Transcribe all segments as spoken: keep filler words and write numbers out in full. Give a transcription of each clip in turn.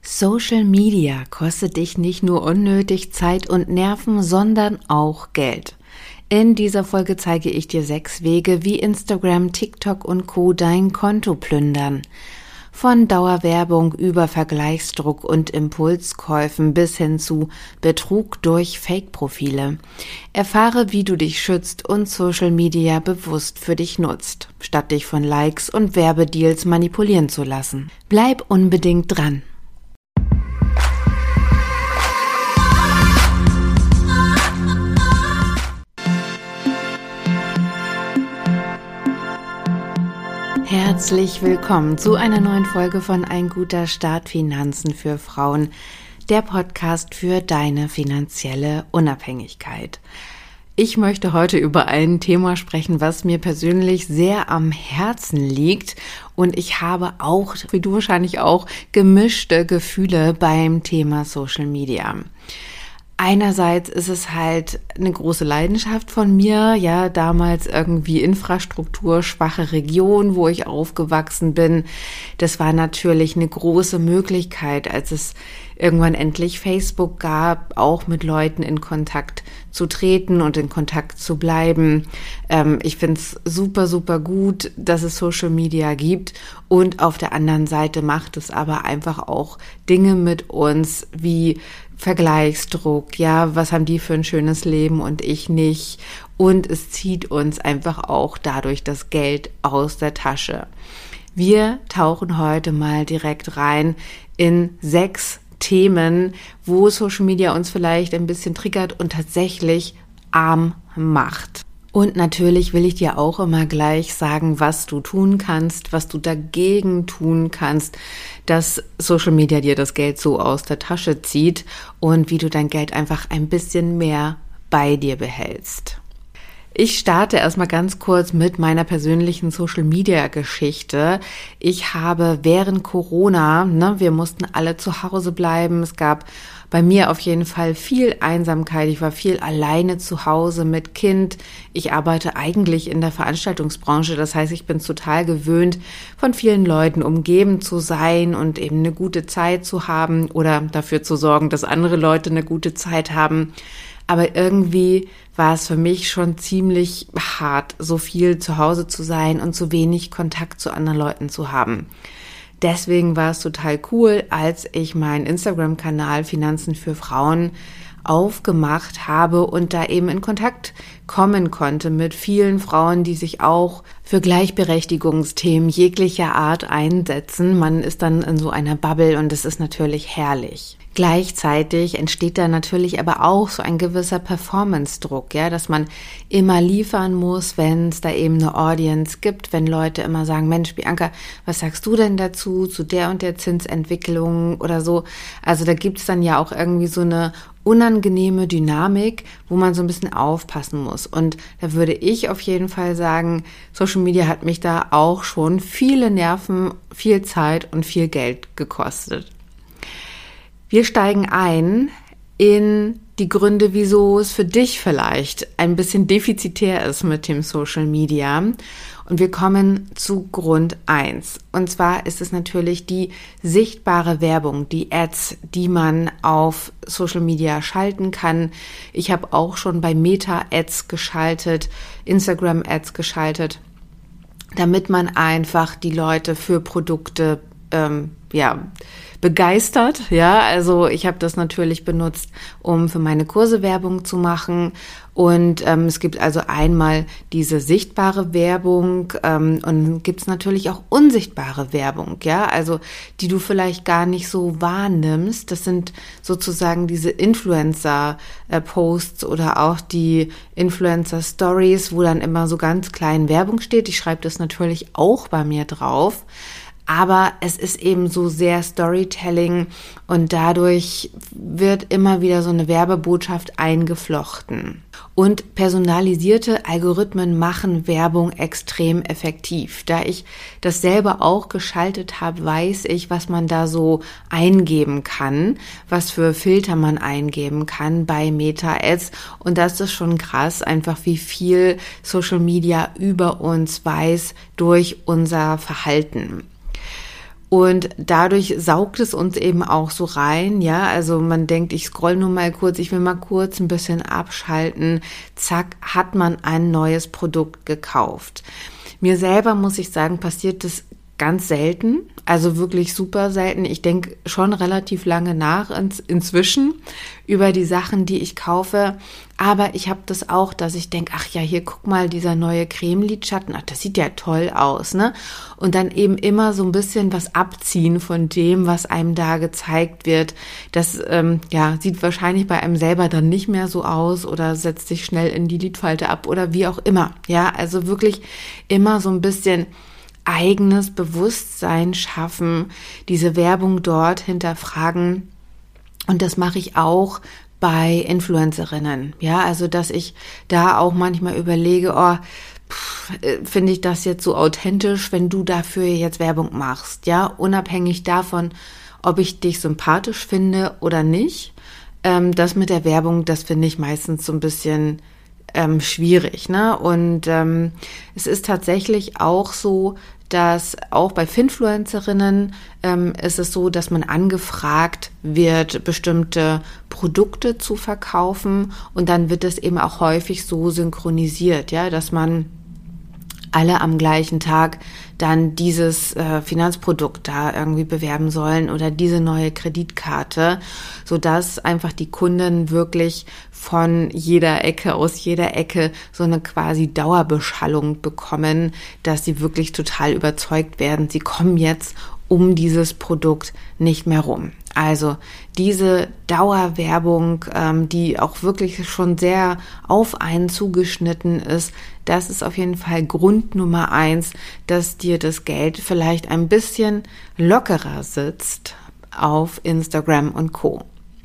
Social Media kostet dich nicht nur unnötig Zeit und Nerven, sondern auch Geld. In dieser Folge zeige ich dir sechs Wege, wie Instagram, TikTok und Co. dein Konto plündern. Von Dauerwerbung über Vergleichsdruck und Impulskäufen bis hin zu Betrug durch Fake-Profile. Erfahre, wie du dich schützt und Social Media bewusst für dich nutzt, statt dich von Likes und Werbedeals manipulieren zu lassen. Bleib unbedingt dran! Herzlich willkommen zu einer neuen Folge von Ein guter Start Finanzen für Frauen, der Podcast für deine finanzielle Unabhängigkeit. Ich möchte heute über ein Thema sprechen, was mir persönlich sehr am Herzen liegt, und ich habe auch, wie du wahrscheinlich auch, gemischte Gefühle beim Thema Social Media. Einerseits ist es halt eine große Leidenschaft von mir, ja, damals irgendwie infrastrukturschwache Region, wo ich aufgewachsen bin. Das war natürlich eine große Möglichkeit, als es irgendwann endlich Facebook gab, auch mit Leuten in Kontakt zu treten und in Kontakt zu bleiben. Ähm, ich finde es super, super gut, dass es Social Media gibt, und auf der anderen Seite macht es aber einfach auch Dinge mit uns wie Vergleichsdruck, ja, was haben die für ein schönes Leben und ich nicht, und es zieht uns einfach auch dadurch das Geld aus der Tasche. Wir tauchen heute mal direkt rein in sechs Themen, wo Social Media uns vielleicht ein bisschen triggert und tatsächlich arm macht. Und natürlich will ich dir auch immer gleich sagen, was du tun kannst, was du dagegen tun kannst, dass Social Media dir das Geld so aus der Tasche zieht, und wie du dein Geld einfach ein bisschen mehr bei dir behältst. Ich starte erstmal ganz kurz mit meiner persönlichen Social-Media-Geschichte. Ich habe während Corona, ne, wir mussten alle zu Hause bleiben, es gab bei mir auf jeden Fall viel Einsamkeit. Ich war viel alleine zu Hause mit Kind. Ich arbeite eigentlich in der Veranstaltungsbranche. Das heißt, ich bin total gewöhnt, von vielen Leuten umgeben zu sein und eben eine gute Zeit zu haben oder dafür zu sorgen, dass andere Leute eine gute Zeit haben. Aber irgendwie war es für mich schon ziemlich hart, so viel zu Hause zu sein und so wenig Kontakt zu anderen Leuten zu haben. Deswegen war es total cool, als ich meinen Instagram-Kanal Finanzen für Frauen aufgemacht habe und da eben in Kontakt kommen konnte mit vielen Frauen, die sich auch für Gleichberechtigungsthemen jeglicher Art einsetzen. Man ist dann in so einer Bubble und es ist natürlich herrlich. Gleichzeitig entsteht da natürlich aber auch so ein gewisser Performance-Druck, ja, dass man immer liefern muss, wenn es da eben eine Audience gibt, wenn Leute immer sagen, Mensch, Bianca, was sagst du denn dazu, zu der und der Zinsentwicklung oder so. Also da gibt es dann ja auch irgendwie so eine unangenehme Dynamik, wo man so ein bisschen aufpassen muss. Und da würde ich auf jeden Fall sagen, Social Media hat mich da auch schon viele Nerven, viel Zeit und viel Geld gekostet. Wir steigen ein in die Gründe, wieso es für dich vielleicht ein bisschen defizitär ist mit dem Social Media. Und wir kommen zu Grund eins. Und zwar ist es natürlich die sichtbare Werbung, die Ads, die man auf Social Media schalten kann. Ich habe auch schon bei Meta-Ads geschaltet, Instagram-Ads geschaltet, damit man einfach die Leute für Produkte ähm, ja, begeistert, ja, also ich habe das natürlich benutzt, um für meine Kurse Werbung zu machen, und ähm, es gibt also einmal diese sichtbare Werbung ähm, und dann gibt es natürlich auch unsichtbare Werbung, ja, also die du vielleicht gar nicht so wahrnimmst. Das sind sozusagen diese Influencer-Posts oder auch die Influencer-Stories, wo dann immer so ganz klein Werbung steht. Ich schreibe das natürlich auch bei mir drauf. Aber es ist eben so sehr Storytelling, und dadurch wird immer wieder so eine Werbebotschaft eingeflochten. Und personalisierte Algorithmen machen Werbung extrem effektiv. Da ich das selber auch geschaltet habe, weiß ich, was man da so eingeben kann, was für Filter man eingeben kann bei Meta-Ads. Und das ist schon krass, einfach wie viel Social Media über uns weiß durch unser Verhalten. Und dadurch saugt es uns eben auch so rein, ja, also man denkt, ich scroll nur mal kurz, ich will mal kurz ein bisschen abschalten, zack, hat man ein neues Produkt gekauft. Mir selber, muss ich sagen, passiert das ganz selten, also wirklich super selten. Ich denke schon relativ lange nach ins, inzwischen über die Sachen, die ich kaufe. Aber ich habe das auch, dass ich denke, ach ja, hier guck mal, dieser neue Cremelidschatten, ach, das sieht ja toll aus, ne? Und dann eben immer so ein bisschen was abziehen von dem, was einem da gezeigt wird. Das ähm, ja sieht wahrscheinlich bei einem selber dann nicht mehr so aus oder setzt sich schnell in die Lidfalte ab oder wie auch immer. Ja, also wirklich immer so ein bisschen eigenes Bewusstsein schaffen, diese Werbung dort hinterfragen. Und das mache ich auch bei Influencerinnen. Ja, also dass ich da auch manchmal überlege, oh, finde ich das jetzt so authentisch, wenn du dafür jetzt Werbung machst, ja, unabhängig davon, ob ich dich sympathisch finde oder nicht. Ähm, das mit der Werbung, das finde ich meistens so ein bisschen ähm, schwierig, ne? Und ähm, es ist tatsächlich auch so, dass auch bei Finfluencerinnen ähm, ist es so, dass man angefragt wird, bestimmte Produkte zu verkaufen und dann wird es eben auch häufig so synchronisiert, ja, dass man alle am gleichen Tag dann dieses äh, Finanzprodukt da irgendwie bewerben sollen oder diese neue Kreditkarte, sodass einfach die Kunden wirklich von jeder Ecke, aus jeder Ecke so eine quasi Dauerbeschallung bekommen, dass sie wirklich total überzeugt werden, sie kommen jetzt um dieses Produkt nicht mehr rum. Also diese Dauerwerbung, ähm, die auch wirklich schon sehr auf einen zugeschnitten ist, das ist auf jeden Fall Grund Nummer eins, dass dir das Geld vielleicht ein bisschen lockerer sitzt auf Instagram und Co.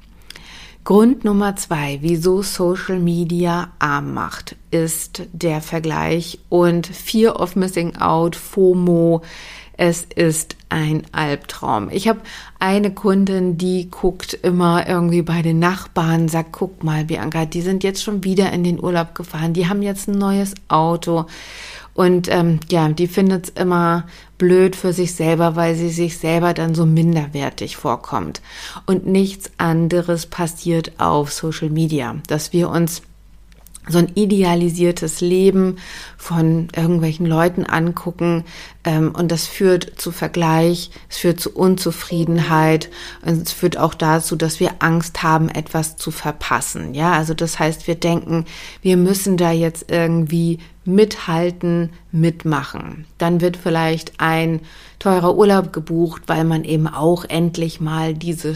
Grund Nummer zwei, wieso Social Media arm macht, ist der Vergleich und Fear of Missing Out, FOMO. Es ist ein Albtraum. Ich habe eine Kundin, die guckt immer irgendwie bei den Nachbarn, sagt, guck mal, Bianca, die sind jetzt schon wieder in den Urlaub gefahren, die haben jetzt ein neues Auto und ähm, ja, die findet es immer blöd für sich selber, weil sie sich selber dann so minderwertig vorkommt. Und nichts anderes passiert auf Social Media, dass wir uns so ein idealisiertes Leben von irgendwelchen Leuten angucken ähm, und das führt zu Vergleich, es führt zu Unzufriedenheit und es führt auch dazu, dass wir Angst haben, etwas zu verpassen. Ja, also das heißt, wir denken, wir müssen da jetzt irgendwie mithalten, mitmachen. Dann wird vielleicht ein teurer Urlaub gebucht, weil man eben auch endlich mal diese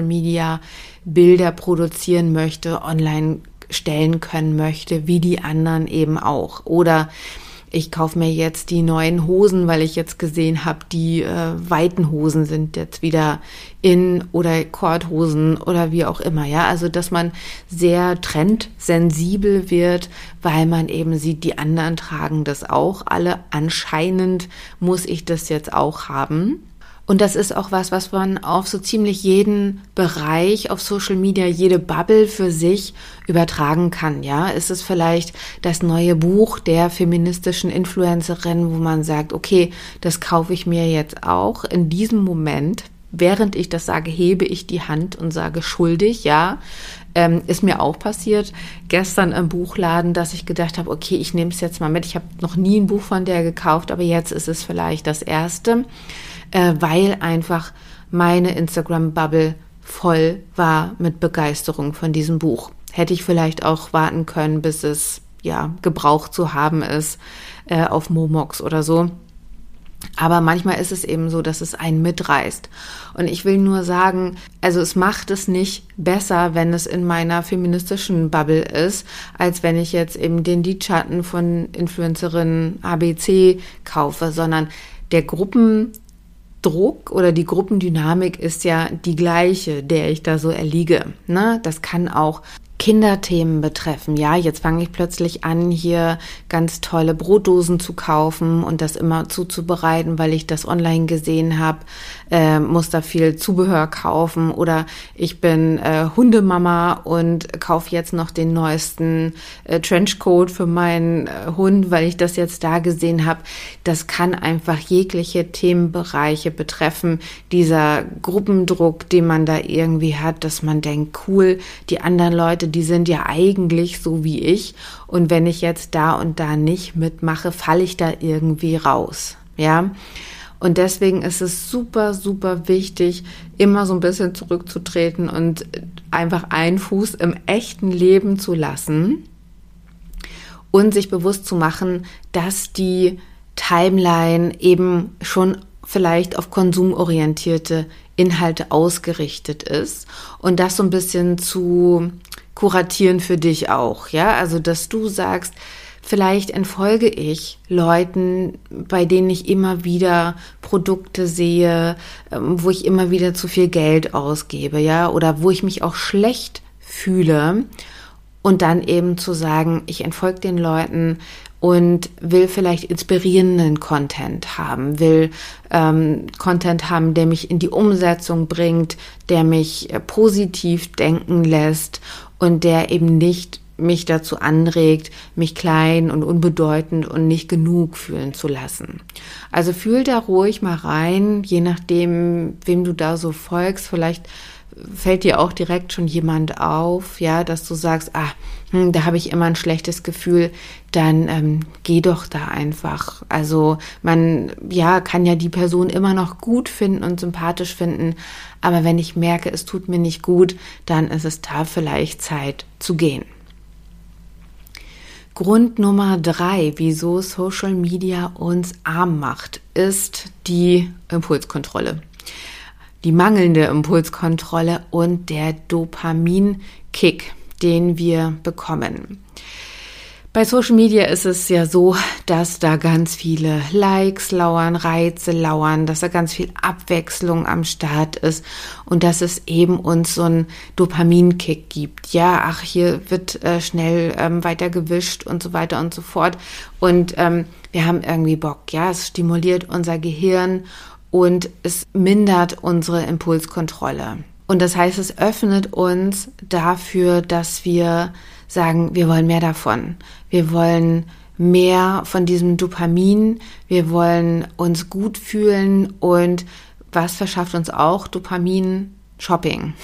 Social-Media-Bilder produzieren möchte, online stellen können möchte, wie die anderen eben auch. Oder ich kaufe mir jetzt die neuen Hosen, weil ich jetzt gesehen habe, die äh, weiten Hosen sind jetzt wieder in oder Korthosen oder wie auch immer. Ja, also dass man sehr trendsensibel wird, weil man eben sieht, die anderen tragen das auch alle. Anscheinend muss ich das jetzt auch haben. Und das ist auch was, was man auf so ziemlich jeden Bereich auf Social Media, jede Bubble für sich übertragen kann. Ja, ist es vielleicht das neue Buch der feministischen Influencerin, wo man sagt, okay, das kaufe ich mir jetzt auch. In diesem Moment, während ich das sage, hebe ich die Hand und sage schuldig, ja. Ähm, ist mir auch passiert gestern im Buchladen, dass ich gedacht habe, okay, ich nehme es jetzt mal mit. Ich habe noch nie ein Buch von der gekauft, aber jetzt ist es vielleicht das erste, äh, weil einfach meine Instagram-Bubble voll war mit Begeisterung von diesem Buch. Hätte ich vielleicht auch warten können, bis es ja gebraucht zu haben ist äh, auf Momox oder so. Aber manchmal ist es eben so, dass es einen mitreißt. Und ich will nur sagen, also es macht es nicht besser, wenn es in meiner feministischen Bubble ist, als wenn ich jetzt eben den Lidschatten von Influencerin A B C kaufe, sondern der Gruppendruck oder die Gruppendynamik ist ja die gleiche, der ich da so erliege. Ne? Das kann auch Kinderthemen betreffen. Ja, jetzt fange ich plötzlich an, hier ganz tolle Brotdosen zu kaufen und das immer zuzubereiten, weil ich das online gesehen habe, äh, muss da viel Zubehör kaufen. Oder ich bin äh, Hundemama und kaufe jetzt noch den neuesten äh, Trenchcoat für meinen äh, Hund, weil ich das jetzt da gesehen habe. Das kann einfach jegliche Themenbereiche betreffen. Dieser Gruppendruck, den man da irgendwie hat, dass man denkt, cool, die anderen Leute, die sind ja eigentlich so wie ich. Und wenn ich jetzt da und da nicht mitmache, falle ich da irgendwie raus. Ja. Und deswegen ist es super, super wichtig, immer so ein bisschen zurückzutreten und einfach einen Fuß im echten Leben zu lassen und sich bewusst zu machen, dass die Timeline eben schon vielleicht auf konsumorientierte Inhalte ausgerichtet ist und das so ein bisschen zu kuratieren für dich auch, ja, also dass du sagst, vielleicht entfolge ich Leuten, bei denen ich immer wieder Produkte sehe, wo ich immer wieder zu viel Geld ausgebe, ja, oder wo ich mich auch schlecht fühle und dann eben zu sagen, ich entfolge den Leuten und will vielleicht inspirierenden Content haben, will ähm, Content haben, der mich in die Umsetzung bringt, der mich äh, positiv denken lässt und der eben nicht mich dazu anregt, mich klein und unbedeutend und nicht genug fühlen zu lassen. Also fühl da ruhig mal rein, je nachdem, wem du da so folgst, vielleicht fällt dir auch direkt schon jemand auf, ja, dass du sagst, ah, hm, da habe ich immer ein schlechtes Gefühl, dann ähm, geh doch da einfach. Also man, ja, kann ja die Person immer noch gut finden und sympathisch finden, aber wenn ich merke, es tut mir nicht gut, dann ist es da vielleicht Zeit zu gehen. Grund Nummer drei, wieso Social Media uns arm macht, ist die Impulskontrolle. Die mangelnde Impulskontrolle und der Dopaminkick, den wir bekommen. Bei Social Media ist es ja so, dass da ganz viele Likes lauern, Reize lauern, dass da ganz viel Abwechslung am Start ist und dass es eben uns so einen Dopaminkick gibt. Ja, ach, hier wird äh, schnell ähm, weiter gewischt und so weiter und so fort. Und ähm, wir haben irgendwie Bock, ja, es stimuliert unser Gehirn und es mindert unsere Impulskontrolle. Und das heißt, es öffnet uns dafür, dass wir sagen, wir wollen mehr davon. Wir wollen mehr von diesem Dopamin. Wir wollen uns gut fühlen. Und was verschafft uns auch Dopamin? Shopping.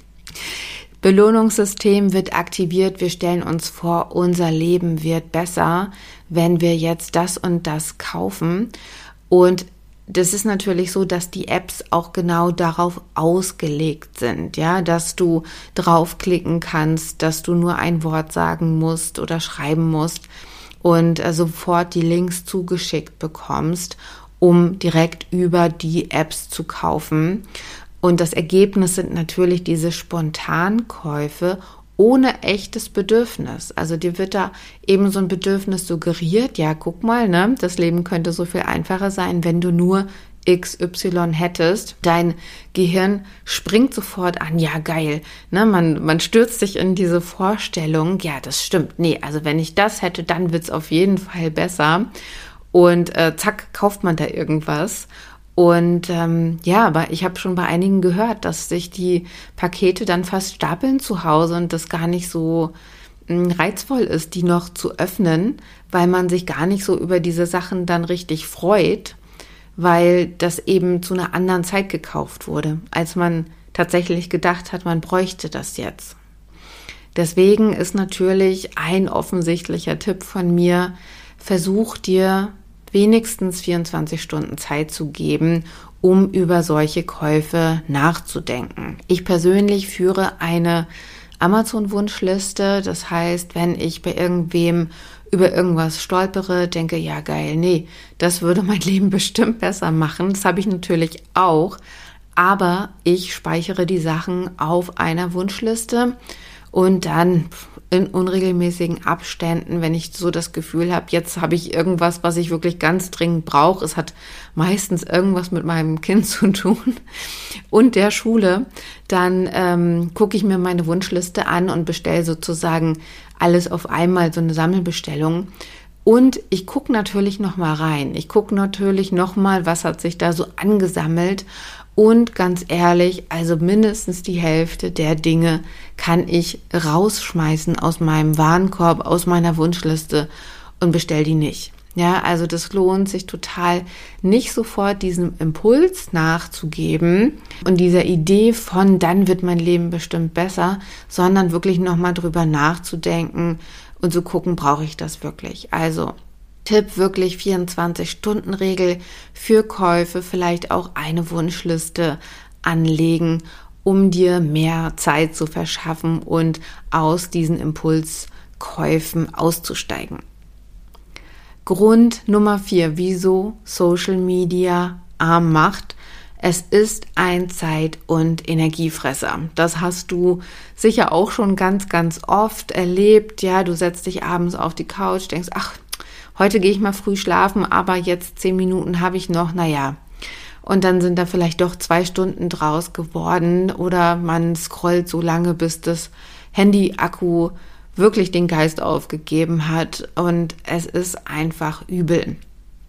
Belohnungssystem wird aktiviert. Wir stellen uns vor, unser Leben wird besser, wenn wir jetzt das und das kaufen. Und das ist natürlich so, dass die Apps auch genau darauf ausgelegt sind, ja, dass du draufklicken kannst, dass du nur ein Wort sagen musst oder schreiben musst und äh, sofort die Links zugeschickt bekommst, um direkt über die Apps zu kaufen. Und das Ergebnis sind natürlich diese Spontankäufe ohne echtes Bedürfnis. Also dir wird da eben so ein Bedürfnis suggeriert, ja, guck mal, ne, das Leben könnte so viel einfacher sein, wenn du nur X Y hättest. Dein Gehirn springt sofort an, ja, geil, ne, man, man stürzt sich in diese Vorstellung, ja, das stimmt, nee, also wenn ich das hätte, dann wird's auf jeden Fall besser und äh, zack, kauft man da irgendwas. Und ähm, ja, aber ich habe schon bei einigen gehört, dass sich die Pakete dann fast stapeln zu Hause und das gar nicht so mh, reizvoll ist, die noch zu öffnen, weil man sich gar nicht so über diese Sachen dann richtig freut, weil das eben zu einer anderen Zeit gekauft wurde, als man tatsächlich gedacht hat, man bräuchte das jetzt. Deswegen ist natürlich ein offensichtlicher Tipp von mir, versuch dir wenigstens vierundzwanzig Stunden Zeit zu geben, um über solche Käufe nachzudenken. Ich persönlich führe eine Amazon-Wunschliste. Das heißt, wenn ich bei irgendwem über irgendwas stolpere, denke, ja geil, nee, das würde mein Leben bestimmt besser machen. Das habe ich natürlich auch, aber ich speichere die Sachen auf einer Wunschliste und dann in unregelmäßigen Abständen, wenn ich so das Gefühl habe, jetzt habe ich irgendwas, was ich wirklich ganz dringend brauche. Es hat meistens irgendwas mit meinem Kind zu tun und der Schule. Dann ähm, gucke ich mir meine Wunschliste an und bestelle sozusagen alles auf einmal, so eine Sammelbestellung. Und ich gucke natürlich noch mal rein. Ich gucke natürlich noch mal, was hat sich da so angesammelt. Und ganz ehrlich, also mindestens die Hälfte der Dinge kann ich rausschmeißen aus meinem Warenkorb, aus meiner Wunschliste und bestell die nicht. Ja, also das lohnt sich total, nicht sofort diesem Impuls nachzugeben und dieser Idee von, dann wird mein Leben bestimmt besser, sondern wirklich nochmal drüber nachzudenken und zu gucken, brauche ich das wirklich? Also Tipp, wirklich vierundzwanzig-Stunden-Regel für Käufe, vielleicht auch eine Wunschliste anlegen, um dir mehr Zeit zu verschaffen und aus diesen Impulskäufen auszusteigen. Grund Nummer vier, wieso Social Media arm macht. Es ist ein Zeit- und Energiefresser. Das hast du sicher auch schon ganz, ganz oft erlebt. Ja, du setzt dich abends auf die Couch, denkst, ach, heute gehe ich mal früh schlafen, aber jetzt zehn Minuten habe ich noch, naja. Und dann sind da vielleicht doch zwei Stunden draus geworden oder man scrollt so lange, bis das Handy-Akku wirklich den Geist aufgegeben hat und es ist einfach übel.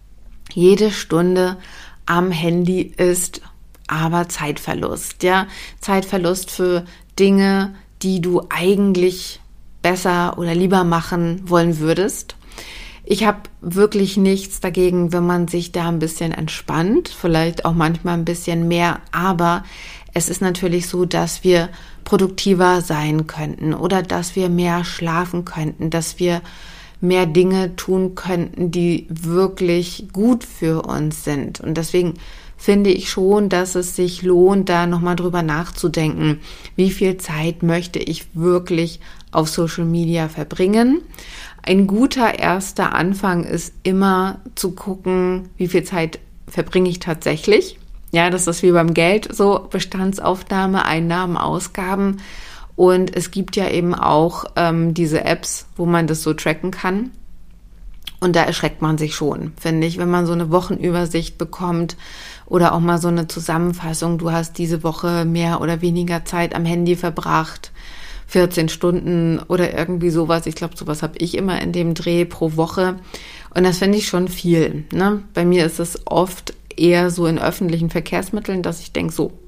Jede Stunde am Handy ist aber Zeitverlust, ja, Zeitverlust für Dinge, die du eigentlich besser oder lieber machen wollen würdest. Ich habe wirklich nichts dagegen, wenn man sich da ein bisschen entspannt, vielleicht auch manchmal ein bisschen mehr, aber es ist natürlich so, dass wir produktiver sein könnten oder dass wir mehr schlafen könnten, dass wir mehr Dinge tun könnten, die wirklich gut für uns sind. Und deswegen finde ich schon, dass es sich lohnt, da nochmal drüber nachzudenken, wie viel Zeit möchte ich wirklich auf Social Media verbringen. Ein guter erster Anfang ist immer zu gucken, wie viel Zeit verbringe ich tatsächlich. Ja, das ist wie beim Geld, so Bestandsaufnahme, Einnahmen, Ausgaben. Und es gibt ja eben auch ähm, diese Apps, wo man das so tracken kann. Und da erschreckt man sich schon, finde ich, wenn man so eine Wochenübersicht bekommt oder auch mal so eine Zusammenfassung. Du hast diese Woche mehr oder weniger Zeit am Handy verbracht, vierzehn Stunden oder irgendwie sowas. Ich glaube, sowas habe ich immer in dem Dreh pro Woche. Und das finde ich schon viel. Ne? Bei mir ist es oft eher so in öffentlichen Verkehrsmitteln, dass ich denke, so,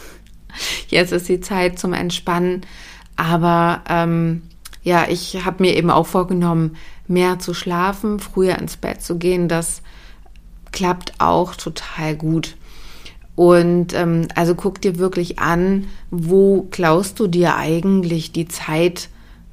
jetzt ist die Zeit zum Entspannen. Aber ähm, ja, ich habe mir eben auch vorgenommen, mehr zu schlafen, früher ins Bett zu gehen. Das klappt auch total gut. Und ähm, also guck dir wirklich an, wo klaust du dir eigentlich die Zeit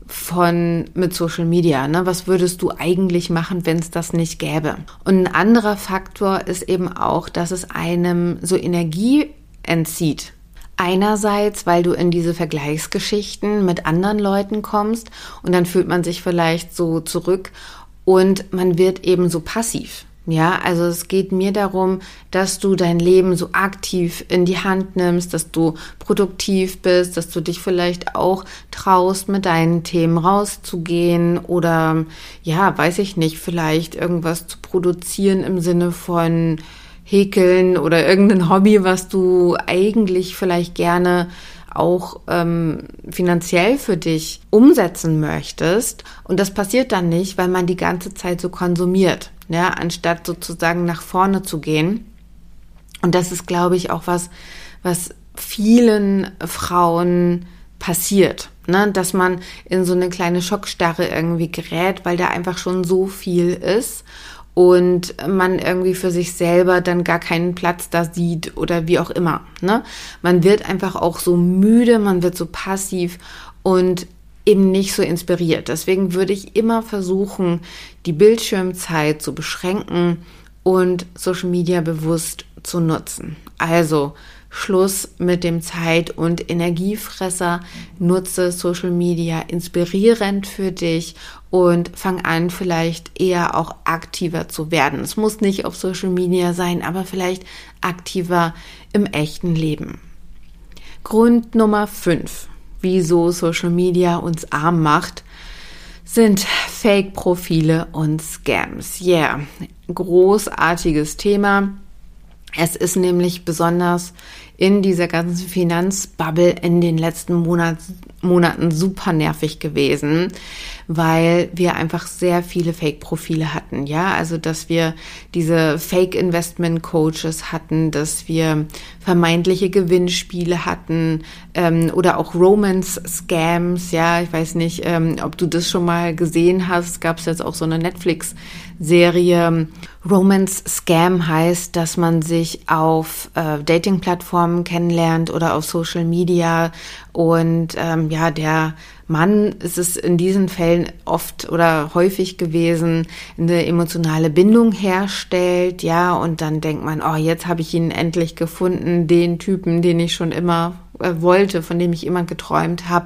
von mit Social Media, ne? Was würdest du eigentlich machen, wenn es das nicht gäbe? Und ein anderer Faktor ist eben auch, dass es einem so Energie entzieht. Einerseits, weil du in diese Vergleichsgeschichten mit anderen Leuten kommst und dann fühlt man sich vielleicht so zurück und man wird eben so passiv. Ja, also es geht mir darum, dass du dein Leben so aktiv in die Hand nimmst, dass du produktiv bist, dass du dich vielleicht auch traust, mit deinen Themen rauszugehen oder, ja, weiß ich nicht, vielleicht irgendwas zu produzieren im Sinne von Häkeln oder irgendein Hobby, was du eigentlich vielleicht gerne auch ähm, finanziell für dich umsetzen möchtest. Und das passiert dann nicht, weil man die ganze Zeit so konsumiert, ja, anstatt sozusagen nach vorne zu gehen. Und das ist, glaube ich, auch was, was vielen Frauen passiert, ne? Dass man in so eine kleine Schockstarre irgendwie gerät, weil da einfach schon so viel ist und man irgendwie für sich selber dann gar keinen Platz da sieht oder wie auch immer, ne? Man wird einfach auch so müde, man wird so passiv und eben nicht so inspiriert. Deswegen würde ich immer versuchen, die Bildschirmzeit zu beschränken und Social Media bewusst zu nutzen. Also Schluss mit dem Zeit- und Energiefresser, nutze Social Media inspirierend für dich und fang an, vielleicht eher auch aktiver zu werden. Es muss nicht auf Social Media sein, aber vielleicht aktiver im echten Leben. Grund Nummer fünf wieso Social Media uns arm macht, sind Fake-Profile und Scams. Ja, yeah. Großartiges Thema. Es ist nämlich besonders in dieser ganzen Finanzbubble in den letzten Monat, Monaten super nervig gewesen, weil wir einfach sehr viele Fake-Profile hatten. Ja, also dass wir diese Fake-Investment-Coaches hatten, dass wir vermeintliche Gewinnspiele hatten ähm, oder auch Romance-Scams. Ja, ich weiß nicht, ähm, ob du das schon mal gesehen hast. Gab es jetzt auch so eine Netflix-Serie. Romance-Scam heißt, dass man sich auf äh, Dating-Plattformen kennenlernt oder auf Social Media und ähm, ja, der Mann ist es in diesen Fällen oft oder häufig gewesen, eine emotionale Bindung herstellt, ja, und dann denkt man, oh, jetzt habe ich ihn endlich gefunden, den Typen, den ich schon immer äh, wollte, von dem ich immer geträumt habe.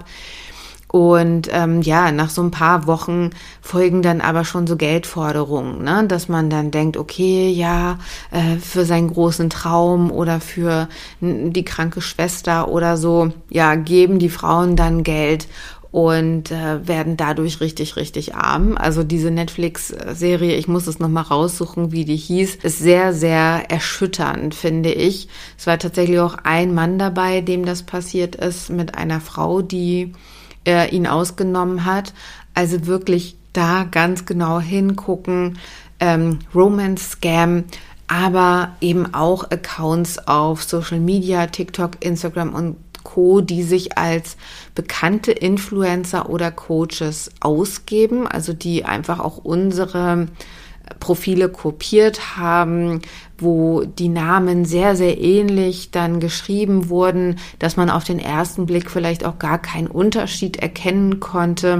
Und ähm, ja, nach so ein paar Wochen folgen dann aber schon so Geldforderungen, ne? Dass man dann denkt, okay, ja, äh, für seinen großen Traum oder für die kranke Schwester oder so, ja, geben die Frauen dann Geld und äh, werden dadurch richtig, richtig arm. Also diese Netflix-Serie, ich muss es nochmal raussuchen, wie die hieß, ist sehr, sehr erschütternd, finde ich. Es war tatsächlich auch ein Mann dabei, dem das passiert ist, mit einer Frau, die äh, ihn ausgenommen hat. Also wirklich da ganz genau hingucken. Ähm, Romance-Scam, aber eben auch Accounts auf Social Media, TikTok, Instagram und Co., die sich als bekannte Influencer oder Coaches ausgeben, also die einfach auch unsere Profile kopiert haben, wo die Namen sehr, sehr ähnlich dann geschrieben wurden, dass man auf den ersten Blick vielleicht auch gar keinen Unterschied erkennen konnte.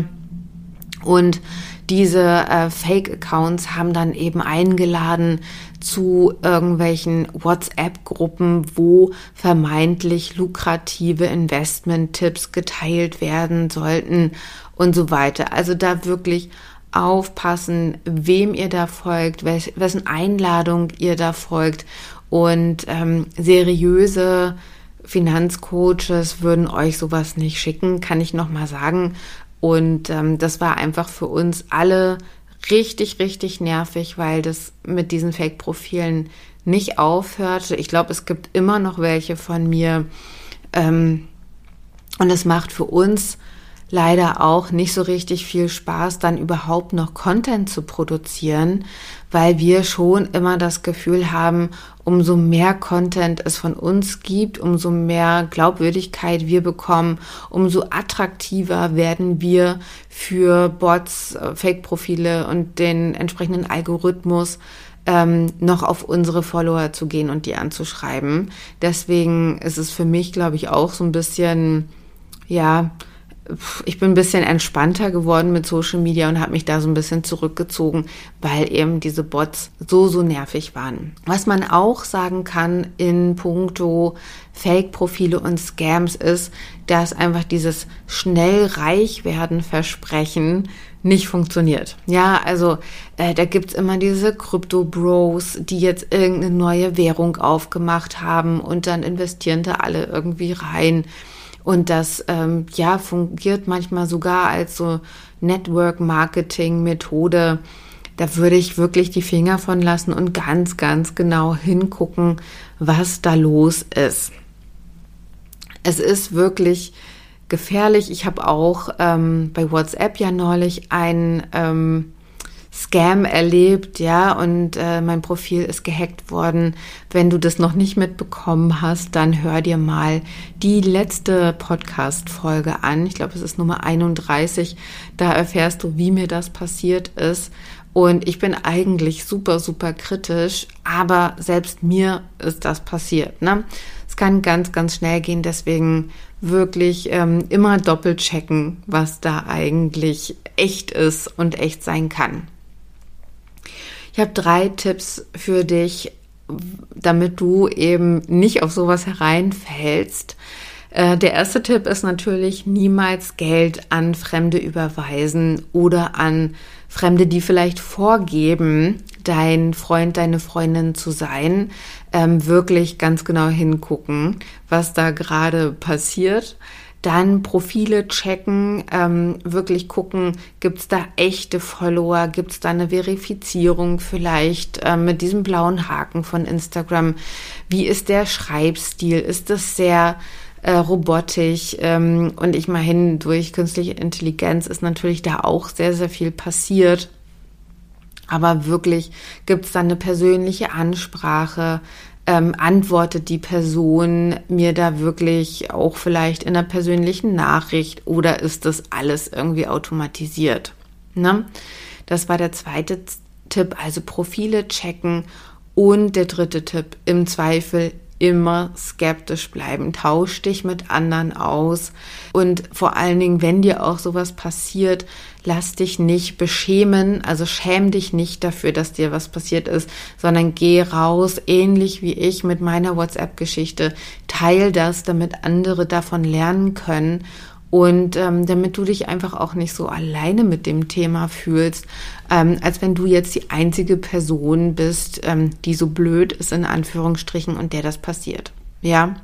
Und diese äh, Fake-Accounts haben dann eben eingeladen zu irgendwelchen WhatsApp-Gruppen, wo vermeintlich lukrative Investment-Tipps geteilt werden sollten und so weiter. Also da wirklich aufpassen, wem ihr da folgt, welch, wessen Einladung ihr da folgt. Und ähm, seriöse Finanzcoaches würden euch sowas nicht schicken, kann ich nochmal sagen. Und ähm, das war einfach für uns alle richtig, richtig nervig, weil das mit diesen Fake-Profilen nicht aufhörte. Ich glaube, es gibt immer noch welche von mir. Ähm, und es macht für uns leider auch nicht so richtig viel Spaß, dann überhaupt noch Content zu produzieren, weil wir schon immer das Gefühl haben, umso mehr Content es von uns gibt, umso mehr Glaubwürdigkeit wir bekommen, umso attraktiver werden wir für Bots, Fake-Profile und den entsprechenden Algorithmus ähm, noch auf unsere Follower zu gehen und die anzuschreiben. Deswegen ist es für mich, glaube ich, auch so ein bisschen, ja, ich bin ein bisschen entspannter geworden mit Social Media und habe mich da so ein bisschen zurückgezogen, weil eben diese Bots so, so nervig waren. Was man auch sagen kann in puncto Fake-Profile und Scams ist, dass einfach dieses schnell reich werden Versprechen nicht funktioniert. Ja, also äh, da gibt's immer diese Krypto-Bros, die jetzt irgendeine neue Währung aufgemacht haben und dann investieren da alle irgendwie rein. Und das ähm, ja fungiert manchmal sogar als so Network-Marketing-Methode. Da würde ich wirklich die Finger von lassen und ganz, ganz genau hingucken, was da los ist. Es ist wirklich gefährlich. Ich habe auch ähm, bei WhatsApp ja neulich einen ähm, Scam erlebt, ja, und äh, mein Profil ist gehackt worden. Wenn du das noch nicht mitbekommen hast, dann hör dir mal die letzte Podcast-Folge an. Ich glaube, es ist Nummer einunddreißig. Da erfährst du, wie mir das passiert ist. Und ich bin eigentlich super, super kritisch, aber selbst mir ist das passiert, ne? Es kann ganz, ganz schnell gehen, deswegen wirklich ähm, immer doppelt checken, was da eigentlich echt ist und echt sein kann. Ich habe drei Tipps für dich, damit du eben nicht auf sowas hereinfällst. Äh, der erste Tipp ist natürlich, niemals Geld an Fremde überweisen oder an Fremde, die vielleicht vorgeben, dein Freund, deine Freundin zu sein. Ähm, wirklich ganz genau hingucken, was da gerade passiert. Dann Profile checken, ähm, wirklich gucken, gibt es da echte Follower, gibt es da eine Verifizierung vielleicht äh, mit diesem blauen Haken von Instagram. Wie ist der Schreibstil? Ist das sehr äh, robotisch? Ähm, und ich meine, durch künstliche Intelligenz ist natürlich da auch sehr, sehr viel passiert. Aber wirklich gibt es da eine persönliche Ansprache? Ähm, antwortet die Person mir da wirklich auch vielleicht in einer persönlichen Nachricht oder ist das alles irgendwie automatisiert? Ne? Das war der zweite Tipp, also Profile checken. Und der dritte Tipp, im Zweifel immer skeptisch bleiben. Tausch dich mit anderen aus und vor allen Dingen, wenn dir auch sowas passiert, lass dich nicht beschämen, also schäm dich nicht dafür, dass dir was passiert ist, sondern geh raus, ähnlich wie ich mit meiner WhatsApp-Geschichte, teil das, damit andere davon lernen können und ähm, damit du dich einfach auch nicht so alleine mit dem Thema fühlst, ähm, als wenn du jetzt die einzige Person bist, ähm, die so blöd ist, in Anführungsstrichen, und der das passiert. Ja,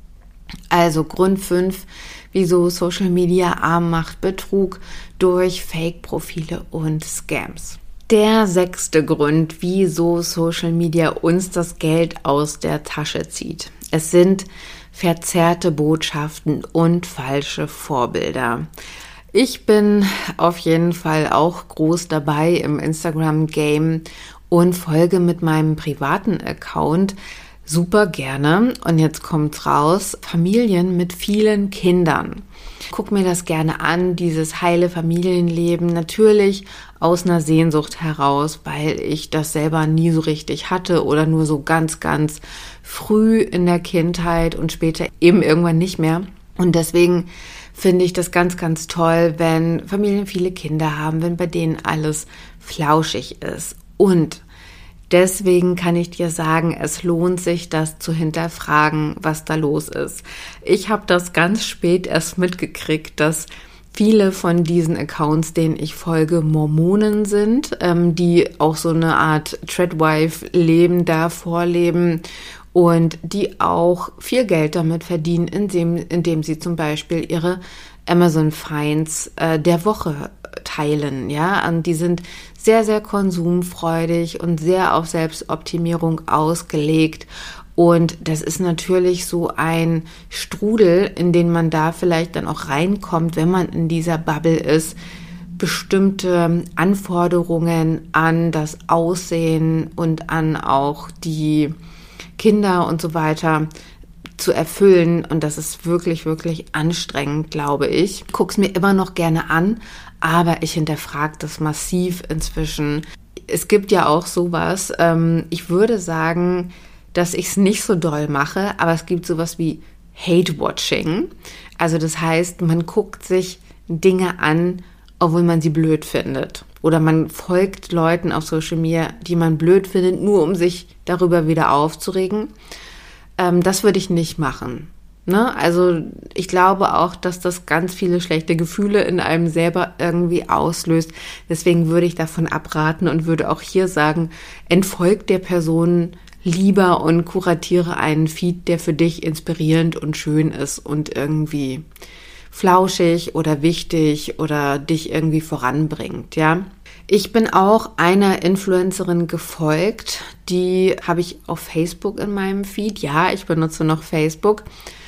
also Grund fünf, wieso Social Media arm macht: Betrug durch Fake-Profile und Scams. Der sechste Grund, wieso Social Media uns das Geld aus der Tasche zieht. Es sind verzerrte Botschaften und falsche Vorbilder. Ich bin auf jeden Fall auch groß dabei im Instagram-Game und folge mit meinem privaten Account super gerne, und jetzt kommt's raus, Familien mit vielen Kindern. Guck mir das gerne an, dieses heile Familienleben, natürlich aus einer Sehnsucht heraus, weil ich das selber nie so richtig hatte oder nur so ganz, ganz früh in der Kindheit und später eben irgendwann nicht mehr. Und deswegen finde ich das ganz, ganz toll, wenn Familien viele Kinder haben, wenn bei denen alles flauschig ist. Und deswegen kann ich dir sagen, es lohnt sich, das zu hinterfragen, was da los ist. Ich habe das ganz spät erst mitgekriegt, dass viele von diesen Accounts, denen ich folge, Mormonen sind, ähm, die auch so eine Art Threadwife-Leben da vorleben und die auch viel Geld damit verdienen, indem, indem sie zum Beispiel ihre Amazon Finds äh, der Woche teilen, ja, und die sind sehr, sehr konsumfreudig und sehr auf Selbstoptimierung ausgelegt. Und das ist natürlich so ein Strudel, in den man da vielleicht dann auch reinkommt, wenn man in dieser Bubble ist, bestimmte Anforderungen an das Aussehen und an auch die Kinder und so weiter zu erfüllen. Und das ist wirklich, wirklich anstrengend, glaube ich. Ich gucke es mir immer noch gerne an, aber ich hinterfrage das massiv inzwischen. Es gibt ja auch sowas, ähm, ich würde sagen, dass ich es nicht so doll mache, aber es gibt sowas wie Hate-Watching. Also das heißt, man guckt sich Dinge an, obwohl man sie blöd findet. Oder man folgt Leuten auf Social Media, die man blöd findet, nur um sich darüber wieder aufzuregen. Ähm, das würde ich nicht machen. Ne? Also ich glaube auch, dass das ganz viele schlechte Gefühle in einem selber irgendwie auslöst. Deswegen würde ich davon abraten und würde auch hier sagen, entfolgt der Person lieber und kuratiere einen Feed, der für dich inspirierend und schön ist und irgendwie flauschig oder wichtig oder dich irgendwie voranbringt, ja. Ich bin auch einer Influencerin gefolgt, die habe ich auf Facebook in meinem Feed. Ja, ich benutze noch Facebook.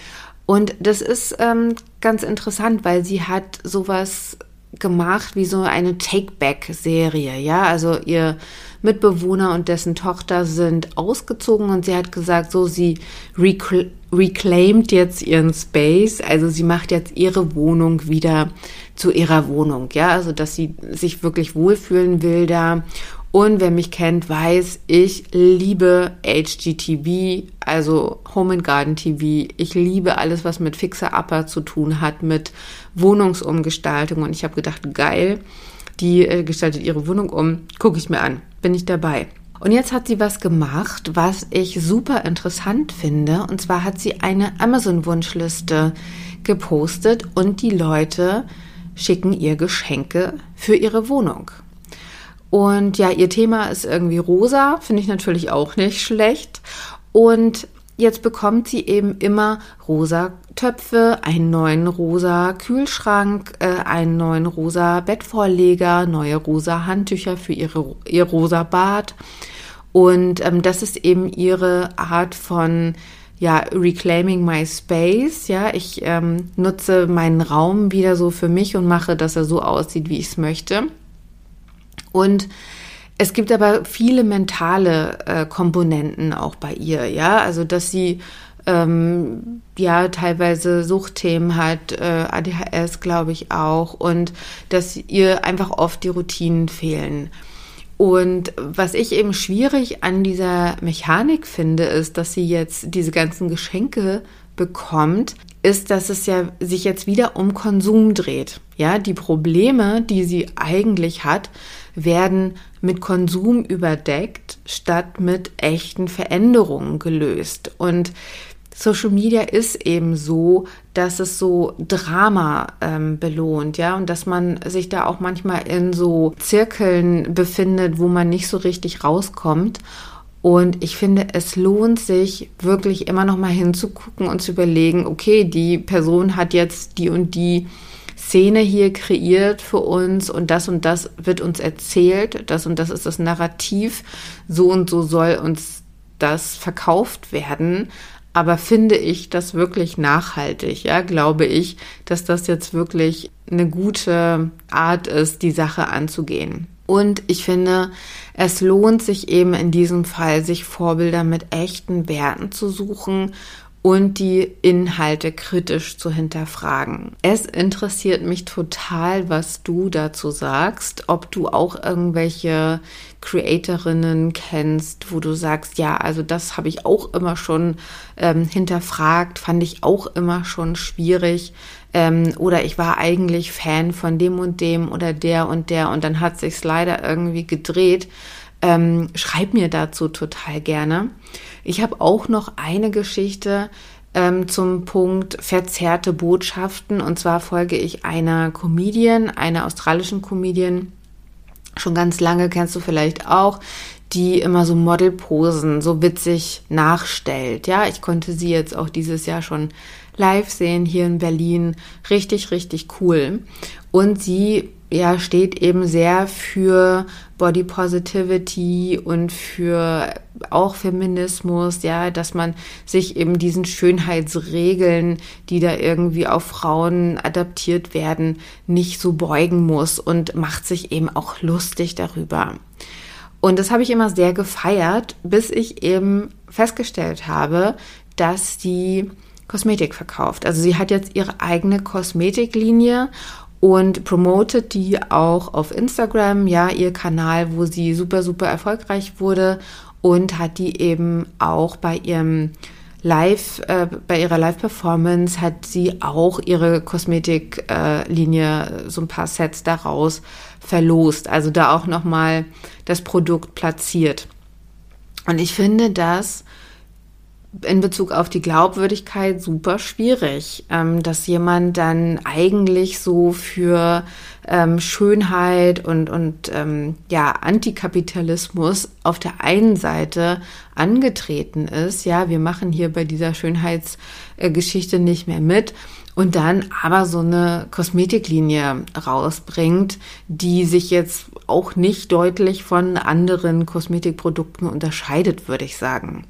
Und das ist ähm, ganz interessant, weil sie hat sowas gemacht wie so eine Take-Back-Serie, ja, also ihr Mitbewohner und dessen Tochter sind ausgezogen und sie hat gesagt, so, sie recl- reclaimt jetzt ihren Space, also sie macht jetzt ihre Wohnung wieder zu ihrer Wohnung, ja, also dass sie sich wirklich wohlfühlen will da. Und wer mich kennt, weiß, ich liebe H G T V, also Home and Garden T V. Ich liebe alles, was mit Fixer Upper zu tun hat, mit Wohnungsumgestaltung. Und ich habe gedacht, geil, die äh, gestaltet ihre Wohnung um, gucke ich mir an, bin ich dabei. Und jetzt hat sie was gemacht, was ich super interessant finde. Und zwar hat sie eine Amazon-Wunschliste gepostet und die Leute schicken ihr Geschenke für ihre Wohnung. Und ja, ihr Thema ist irgendwie rosa, finde ich natürlich auch nicht schlecht. Und jetzt bekommt sie eben immer rosa Töpfe, einen neuen rosa Kühlschrank, äh, einen neuen rosa Bettvorleger, neue rosa Handtücher für ihre, ihr rosa Bad. Und ähm, das ist eben ihre Art von ja, reclaiming my space. Ja, ich ähm, nutze meinen Raum wieder so für mich und mache, dass er so aussieht, wie ich es möchte. Und es gibt aber viele mentale äh, Komponenten auch bei ihr, ja, also dass sie ähm, ja teilweise Suchtthemen hat, äh, A D H S glaube ich auch, und dass ihr einfach oft die Routinen fehlen. Und was ich eben schwierig an dieser Mechanik finde, ist, dass sie jetzt diese ganzen Geschenke bekommt, ist, dass es ja sich jetzt wieder um Konsum dreht. Ja, die Probleme, die sie eigentlich hat, werden mit Konsum überdeckt, statt mit echten Veränderungen gelöst. Und Social Media ist eben so, dass es so Drama ähm, belohnt, ja, und dass man sich da auch manchmal in so Zirkeln befindet, wo man nicht so richtig rauskommt. Und ich finde, es lohnt sich wirklich immer noch mal hinzugucken und zu überlegen, okay, die Person hat jetzt die und die Szene hier kreiert für uns und das und das wird uns erzählt, das und das ist das Narrativ, so und so soll uns das verkauft werden. Aber finde ich das wirklich nachhaltig? Ja, glaube ich, dass das jetzt wirklich eine gute Art ist, die Sache anzugehen. Und ich finde, es lohnt sich eben in diesem Fall, sich Vorbilder mit echten Werten zu suchen und die Inhalte kritisch zu hinterfragen. Es interessiert mich total, was du dazu sagst, ob du auch irgendwelche Creatorinnen kennst, wo du sagst, ja, also das habe ich auch immer schon ähm, hinterfragt, fand ich auch immer schon schwierig, ähm, oder ich war eigentlich Fan von dem und dem oder der und der und dann hat sich's leider irgendwie gedreht. Ähm, schreib mir dazu total gerne. Ich habe auch noch eine Geschichte ähm, zum Punkt verzerrte Botschaften. Und zwar folge ich einer Comedian, einer australischen Comedian, schon ganz lange, kennst du vielleicht auch, die immer so Modelposen so witzig nachstellt. Ja, ich konnte sie jetzt auch dieses Jahr schon live sehen hier in Berlin. Richtig, richtig cool. Und sie ja, steht eben sehr für Body Positivity und für auch Feminismus, ja, dass man sich eben diesen Schönheitsregeln, die da irgendwie auf Frauen adaptiert werden, nicht so beugen muss und macht sich eben auch lustig darüber. Und das habe ich immer sehr gefeiert, bis ich eben festgestellt habe, dass die Kosmetik verkauft. Also sie hat jetzt ihre eigene Kosmetiklinie und promotet die auch auf Instagram, ja, ihr Kanal, wo sie super, super erfolgreich wurde, und hat die eben auch bei ihrem Live, äh, bei ihrer Live-Performance hat sie auch ihre Kosmetiklinie, äh, so ein paar Sets daraus verlost, also da auch nochmal das Produkt platziert. Und ich finde das in Bezug auf die Glaubwürdigkeit super schwierig, ähm, dass jemand dann eigentlich so für ähm, Schönheit und, und ähm, ja, Antikapitalismus auf der einen Seite angetreten ist. Ja, wir machen hier bei dieser Schönheitsgeschichte nicht mehr mit. Und dann aber so eine Kosmetiklinie rausbringt, die sich jetzt auch nicht deutlich von anderen Kosmetikprodukten unterscheidet, würde ich sagen.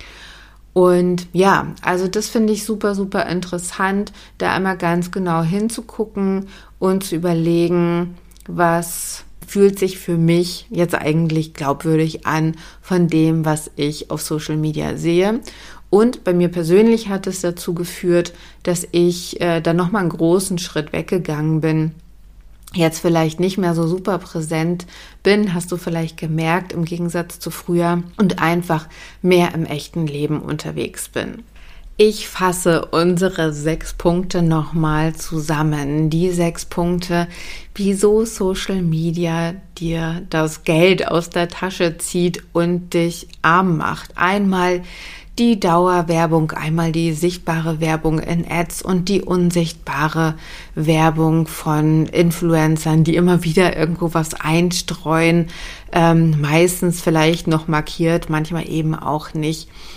Und ja, also das finde ich super, super interessant, da einmal ganz genau hinzugucken und zu überlegen, was fühlt sich für mich jetzt eigentlich glaubwürdig an von dem, was ich auf Social Media sehe. Und bei mir persönlich hat es dazu geführt, dass ich äh, dann nochmal einen großen Schritt weggegangen bin. Jetzt vielleicht nicht mehr so super präsent bin, hast du vielleicht gemerkt, im Gegensatz zu früher, und einfach mehr im echten Leben unterwegs bin. Ich fasse unsere sechs Punkte nochmal zusammen. Die sechs Punkte, wieso Social Media dir das Geld aus der Tasche zieht und dich arm macht. Einmal die Dauerwerbung, einmal die sichtbare Werbung in Ads und die unsichtbare Werbung von Influencern, die immer wieder irgendwo was einstreuen, ähm, meistens vielleicht noch markiert, manchmal eben auch nicht.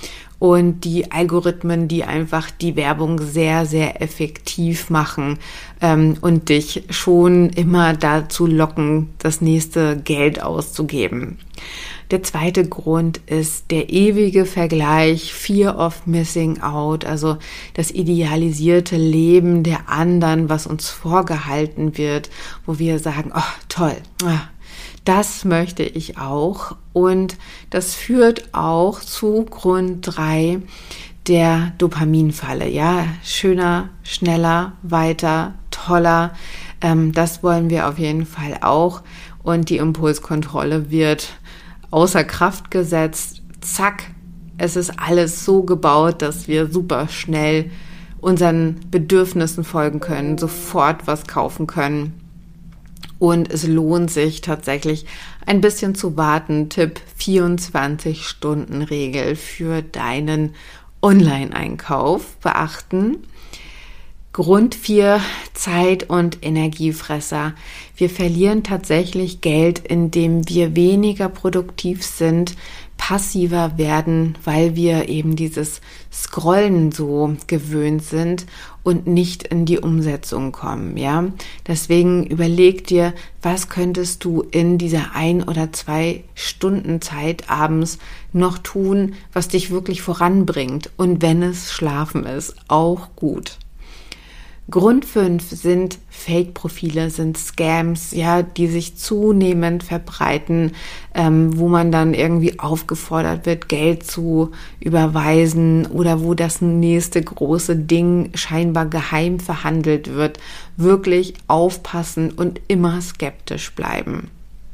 und die Algorithmen, die einfach die Werbung sehr, sehr effektiv machen ähm, und dich schon immer dazu locken, das nächste Geld auszugeben. Der zweite Grund ist der ewige Vergleich, Fear of Missing Out, also das idealisierte Leben der anderen, was uns vorgehalten wird, wo wir sagen, oh toll, das möchte ich auch. Und das führt auch zu Grund drei, der Dopaminfalle. Ja, schöner, schneller, weiter, toller. Ähm, das wollen wir auf jeden Fall auch. Und die Impulskontrolle wird außer Kraft gesetzt. Zack, es ist alles so gebaut, dass wir super schnell unseren Bedürfnissen folgen können, sofort was kaufen können. Und es lohnt sich tatsächlich ein bisschen zu warten. Tipp vierundzwanzig-Stunden-Regel für deinen Online-Einkauf beachten. Grund vier, Zeit- und Energiefresser. Wir verlieren tatsächlich Geld, indem wir weniger produktiv sind, passiver werden, weil wir eben dieses Scrollen so gewöhnt sind und nicht in die Umsetzung kommen, ja. Deswegen überleg dir, was könntest du in dieser ein oder zwei Stunden Zeit abends noch tun, was dich wirklich voranbringt. Und wenn es Schlafen ist, auch gut. Grund fünf sind Fake-Profile, sind Scams, ja, die sich zunehmend verbreiten, ähm, wo man dann irgendwie aufgefordert wird, Geld zu überweisen oder wo das nächste große Ding scheinbar geheim verhandelt wird. Wirklich aufpassen und immer skeptisch bleiben.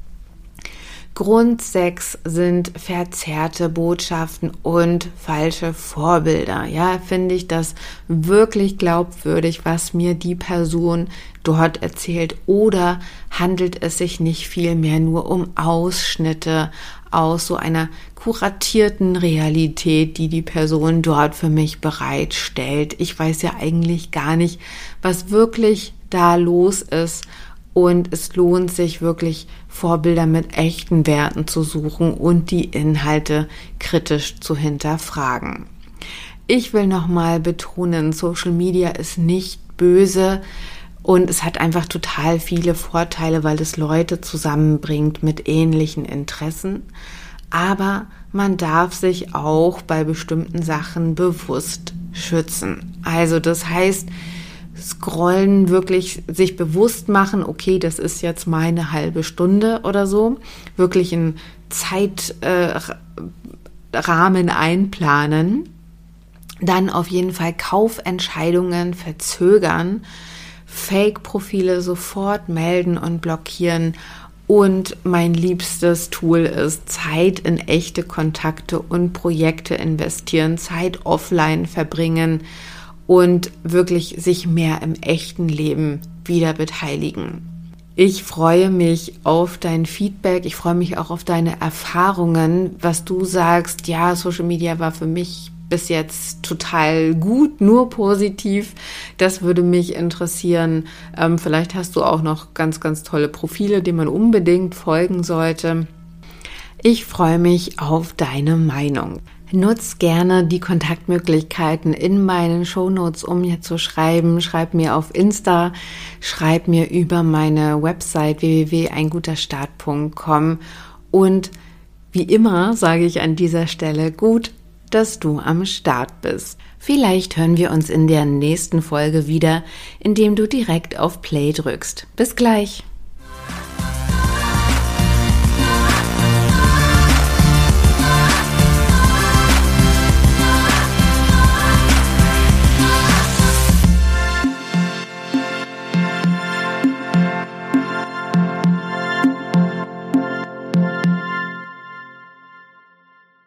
Grund sechs sind verzerrte Botschaften und falsche Vorbilder. Ja, finde ich das wirklich glaubwürdig, was mir die Person dort erzählt, oder handelt es sich nicht vielmehr nur um Ausschnitte aus so einer kuratierten Realität, die die Person dort für mich bereitstellt? Ich weiß ja eigentlich gar nicht, was wirklich da los ist. Und es lohnt sich wirklich, Vorbilder mit echten Werten zu suchen und die Inhalte kritisch zu hinterfragen. Ich will nochmal betonen, Social Media ist nicht böse und es hat einfach total viele Vorteile, weil es Leute zusammenbringt mit ähnlichen Interessen. Aber man darf sich auch bei bestimmten Sachen bewusst schützen. Also das heißt, Scrollen, wirklich sich bewusst machen, okay, das ist jetzt meine halbe Stunde oder so, wirklich einen Zeitrahmen äh, einplanen, dann auf jeden Fall Kaufentscheidungen verzögern, Fake-Profile sofort melden und blockieren. Und mein liebstes Tool ist Zeit in echte Kontakte und Projekte investieren, Zeit offline verbringen und wirklich sich mehr im echten Leben wieder beteiligen. Ich freue mich auf dein Feedback, ich freue mich auch auf deine Erfahrungen, was du sagst, ja, Social Media war für mich bis jetzt total gut, nur positiv. Das würde mich interessieren. Ähm, vielleicht hast du auch noch ganz, ganz tolle Profile, denen man unbedingt folgen sollte. Ich freue mich auf deine Meinung. Nutz gerne die Kontaktmöglichkeiten in meinen Shownotes, um mir zu schreiben. Schreib mir auf Insta, schreib mir über meine Website w w w punkt ein guter start punkt com. Und wie immer sage ich an dieser Stelle, gut, dass du am Start bist. Vielleicht hören wir uns in der nächsten Folge wieder, indem du direkt auf Play drückst. Bis gleich!